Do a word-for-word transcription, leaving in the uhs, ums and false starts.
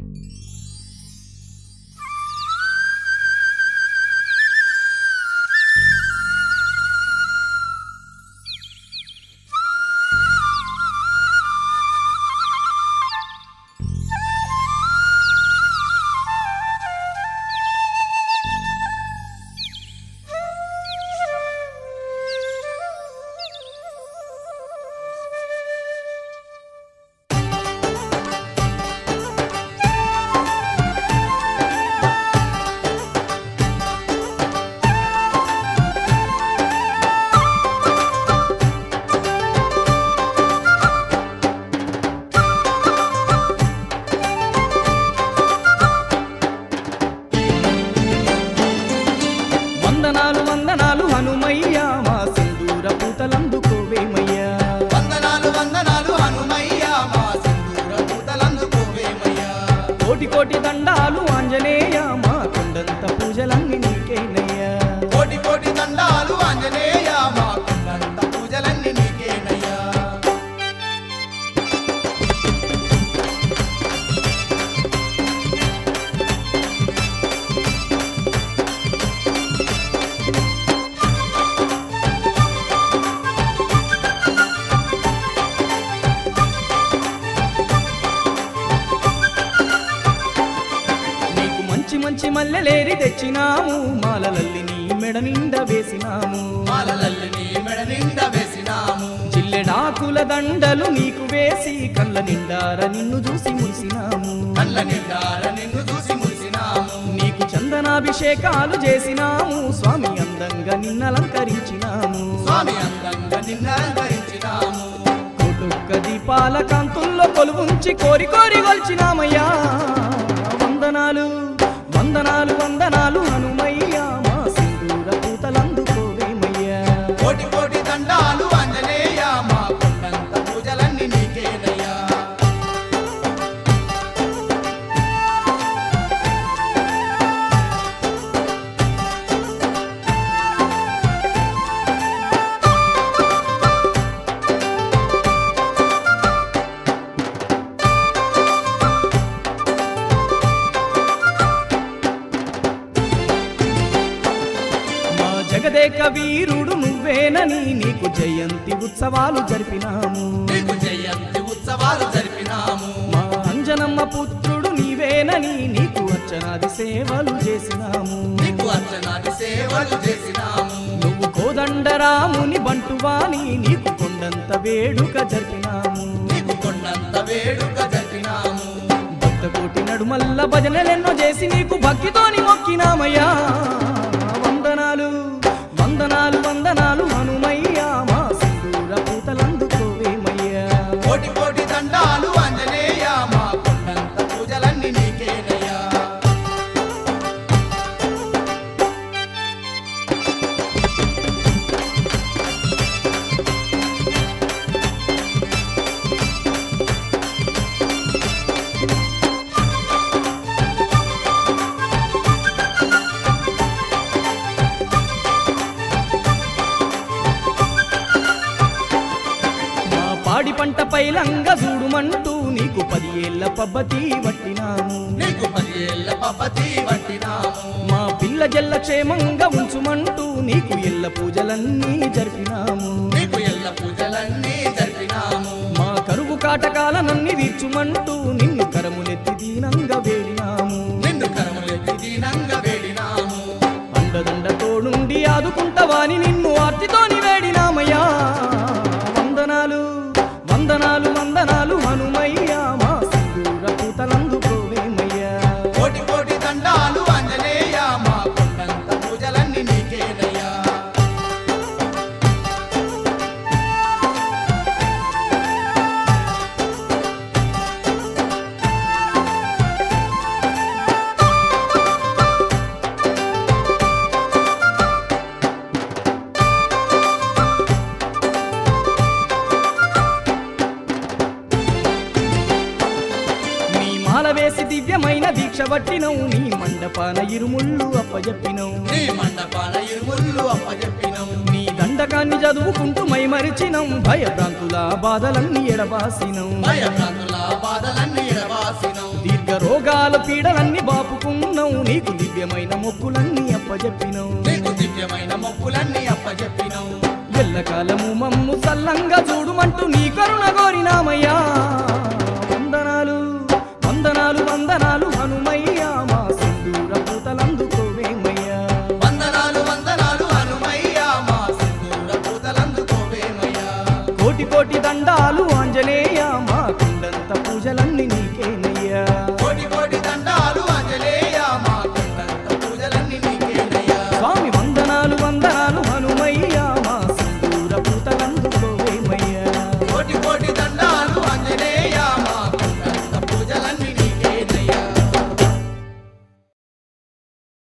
మంచి మల్లెలేరి తెచ్చినాము మాలలల్లి నీ మెడ నిండా వేసినాము మాలలల్లి నీ మెడ నిండా వేసినాము జిల్లెడాకుల దండలు నీకు వేసి కళ్ళ నిండార నిన్ను చూసి మురిసినాము కళ్ళ నిండార నిన్ను చూసి మురిసినాము నీకు చందనాభిషేకాలు చేసినాము స్వామి అందంగా నిన్నలంకరించినాము స్వామి అందంగా నిన్నలంకరించినాము కొడుక్క దీపాల కాంతుల్లో కొలువుంచి కోరి కోరి గొల్చినామయ్యా వందనాలు వందనాలు వందనాలు హనుమయ్యా మా సింధూర పూతలందుకోవేమయ్యా కోటి కోటి దండాలు ఆంజనేయ మా కొండంత పూజలన్నీ నీకేనయ్యా జగదేక వీరుడు నువ్వేనని నీకు జయంతి ఉత్సవాలు జరిపినాము నీకు జయంతి ఉత్సవాలు జరిపినాము మా అంజనమ్మ పుత్రుడు నీవేనని నీకు అర్చనాది సేవలు చేసినాము నీకు అర్చనాది సేవలు చేసినాము నువ్వు కోదండరాముని బంటువాని నీకు కొండంత వేడుక జరిపినాము నీకు కొండంత వేడుక జరిపినాము భక్త కోటి నడుమల్ల భజనలెన్నో చేసి నీకు భక్తితోని మొక్కినామయ్యా వందనాలు వందనాలు వందనాలు హనుమయ్యా మా సింధూర పూతలందుకోవేమయ్యా కోటి కోటి దండాలు ఆంజనేయ మా కొండంత పూజలన్నీ నీకేనయ్యా పాడి పంట పైలంగా చూడుమంటూ నీకు పది ఏళ్ల పబ్బతి వట్టినాము నీకు పది ఏళ్ల పబ్బతి వట్టినాము మా పిల్ల జల్ల క్షేమంగా ఉంచుమంటూ నీకు ఎల్ల పూజలన్నీ జరిపినాము నీకు ఎల్ల పూజలన్నీ జరిపినాము మా కరువు కాటకాలనన్ని తీర్చుమంటూ నిన్ను కరములెత్తి దీనంగా వేడినాము నిన్ను కరములెత్తి దీనంగా వేడినాము అండదండ తోడుండి ఆదుకుంటవాని నిన్ను ఆర్తితోని వేడినామయ్యా వందనాలు వందనాలు వందనాలు హనుమయ్యా మా సింధూర పూతలందుకోవేమయ్యా కోటి కోటి దండాలు ఆంజనేయ మా కొండంత పూజలన్నీ నీకేనయ్యా వేసి దివ్యమైన దీక్ష పట్టినవు నీ మండపాన ఇరుముళ్ళు అప్పజెప్పినవు నీ మండపాన ఇరుముళ్ళు అప్పజెప్పినవు నీ దండకాన్ని చదువుకుంటూ మైమరిచినం భయభ్రాంతుల బాధలన్నీ ఎడబాసినం భయభ్రాంతుల బాధలన్నీ ఎడబాసినవు దీర్ఘ రోగాల పీడలన్నీ బాపుకున్నావు నీకు దివ్యమైన మొక్కులన్నీ అప్పజెప్పినవు నీకు దివ్యమైన మొక్కులన్నీ అప్పజెప్పినవు ఎల్లకాలము మమ్ము సల్లంగా చూడుమంటూ నీ కరుణ కోరినామయ్యా